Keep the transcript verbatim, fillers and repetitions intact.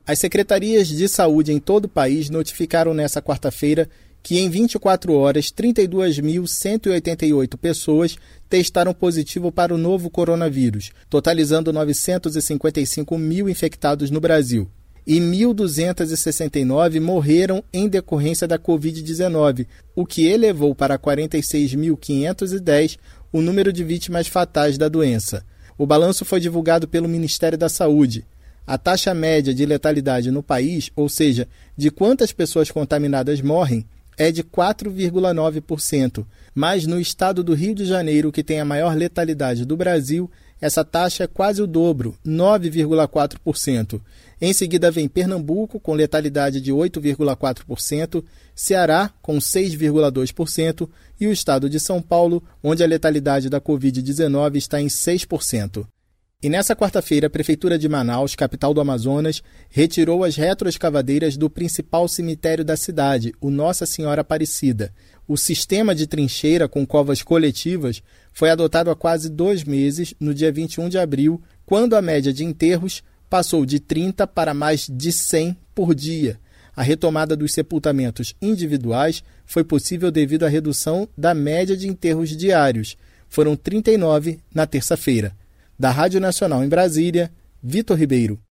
As secretarias de saúde em todo o país notificaram nesta quarta-feira que em vinte e quatro horas, trinta e duas mil cento e oitenta e oito pessoas testaram positivo para o novo coronavírus, totalizando novecentos e cinquenta e cinco mil infectados no Brasil. E mil duzentos e sessenta e nove morreram em decorrência da covid dezenove, o que elevou para quarenta e seis mil quinhentos e dez o número de vítimas fatais da doença. O balanço foi divulgado pelo Ministério da Saúde. A taxa média de letalidade no país, ou seja, de quantas pessoas contaminadas morrem, é de quatro vírgula nove por cento, mas no estado do Rio de Janeiro, que tem a maior letalidade do Brasil, essa taxa é quase o dobro, nove vírgula quatro por cento. Em seguida vem Pernambuco, com letalidade de oito vírgula quatro por cento, Ceará, com seis vírgula dois por cento, e o estado de São Paulo, onde a letalidade da covid dezenove está em seis por cento. E nessa quarta-feira, a Prefeitura de Manaus, capital do Amazonas, retirou as retroescavadeiras do principal cemitério da cidade, o Nossa Senhora Aparecida. O sistema de trincheira com covas coletivas foi adotado há quase dois meses, no dia vinte e um de abril, quando a média de enterros passou de trinta para mais de cem por dia. A retomada dos sepultamentos individuais foi possível devido à redução da média de enterros diários. Foram trinta e nove na terça-feira. Da Rádio Nacional em Brasília, Vitor Ribeiro.